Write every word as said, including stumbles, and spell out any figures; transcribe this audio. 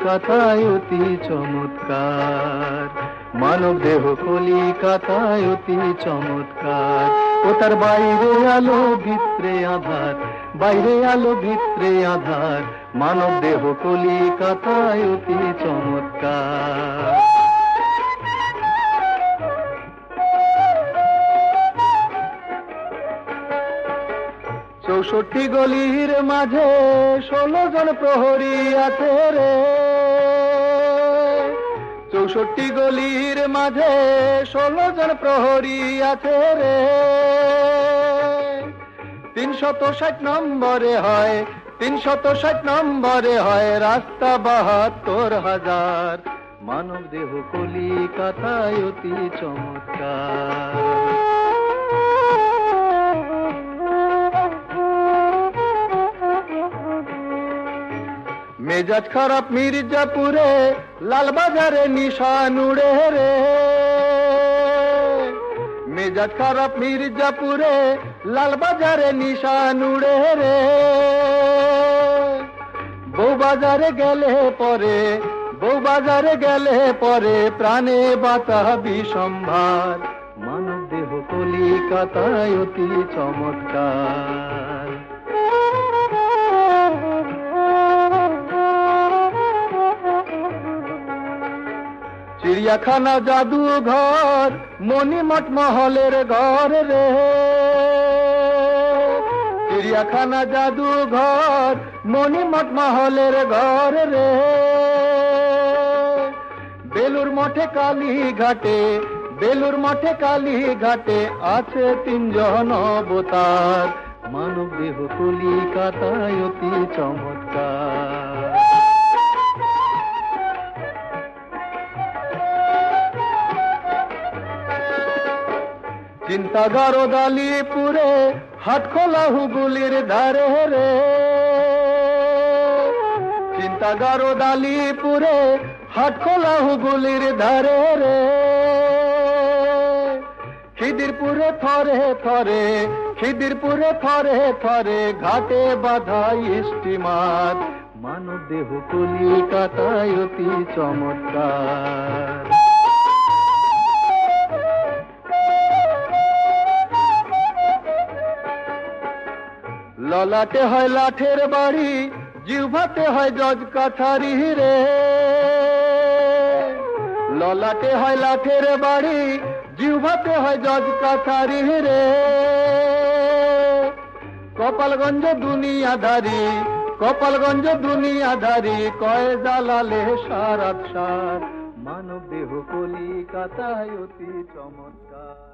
কলিকাতায় অতি চমৎকার, মানব দেহ কলিকাতায় অতি চমৎকার। ও তার বাইরে আলো ভিতরে আধার, বাইরে আলো ভিতরে আধার, মানব দেহ কলিকাতায় অতি চমৎকার। চৌষট্টি গলির মাঝে ষোলো জন প্রহরী আছে রে, চৌষট্টি গলির মাঝে ষোলো জন প্রহরী আছে রে। তিনশত ষাট নম্বরে হয়, তিনশত ষাট নম্বরে হয় রাস্তা বাহাত্তর হাজার, মানব দেহ কলিকাতায় অতি চমৎকার। মেজাজ খারাপ মির্জাপুরে, লালবাজারে নিশানুড়ে রে, মেজাজ খারাপ মির্জাপুরে, লালবাজারে নিশানুড়ে রে। বউবাজারে গেলে পরে, বউবাজারে গেলে পরে প্রাণে বাতা বিসম্ভার, মানব দেহ কলিকাতায় অতি চমৎকার। চিড়িয়াখানা জাদুঘর মণিমঠ মহলের ঘর রে, চিড়িয়াখানা জাদুঘর মণিমঠ মহলের ঘর রে। বেলুর মঠে কালী ঘাটে, বেলুর মঠে কালী ঘাটে আছে তিনজন অবতার, মানব দেহ কলিকাতায় অতি চমৎকার। চিন্তাগার দালিপুরে, হাটখোলা হুগুলির ধারে রে, চিন্তাগার দালিপুরে, হাটখোলা হুগুলির ধারে রে। খিদিরপুরে থরে থরে, খিদিরপুরে থরে থরে ঘাটে বাঁধা স্টিমার, মানব দেহ কলিকাতায় অতি চমৎকার। ললাটে হয় লাঠের বাড়ি, জিহ্বাতে হয় জজ কাছারি রে, ললাটে হয় লাঠের বাড়ি, জিহ্বাতে হয় জজ কাছারি রে। কপালগঞ্জ দুনিয়াধারী, কপালগঞ্জ দুনিয়াধারী কয় জালালে সারাত সার, মানব দেহ কলিকাতায় অতি চমৎকার।